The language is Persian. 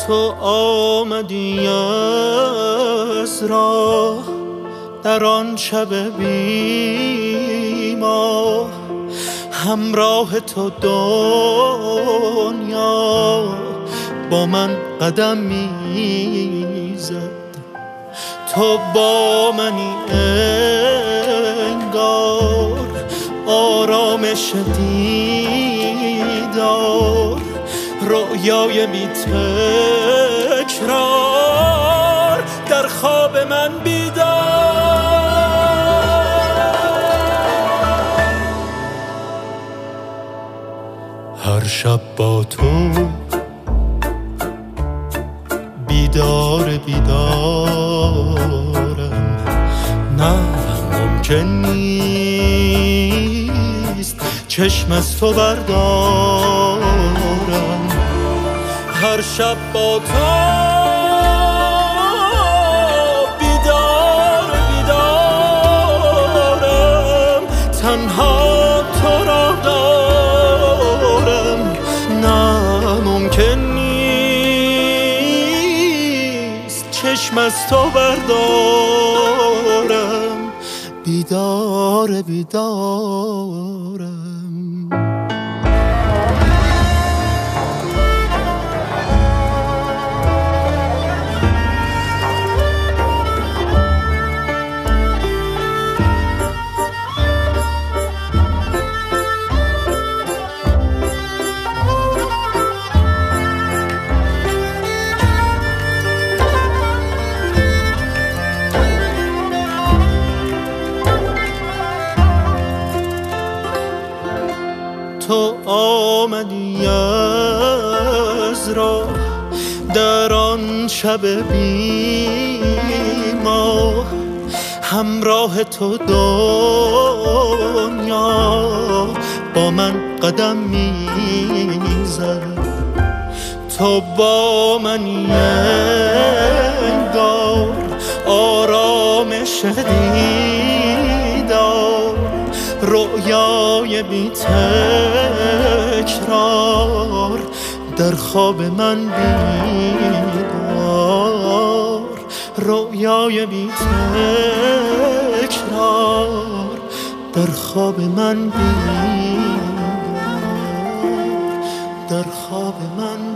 تو آمدی از راه در آن شب بی ماه، همراه تو دنیا با من قدم میزد. تو با منی انگار، آرامش دیدار، رویای بی تکرار، در خواب من بیدار. هر شب با تو بیدار بیدارم، نه ممکن نیست چشم از تو بردارم. هر شب با تو بیدار بیدارم، تنها تو را دارم، نه ممکن نیست چشم از تو بردارم. بیدار بیدارم. تو آمدی از راه در آن شب بی ماه، همراه تو دنیا با من قدم میزد. تو با منی انگار، آرامش دیدار، رویای بی تکرار، در خواب من بیدار، رویای بی تکرار، در خواب من بیدار، در خواب من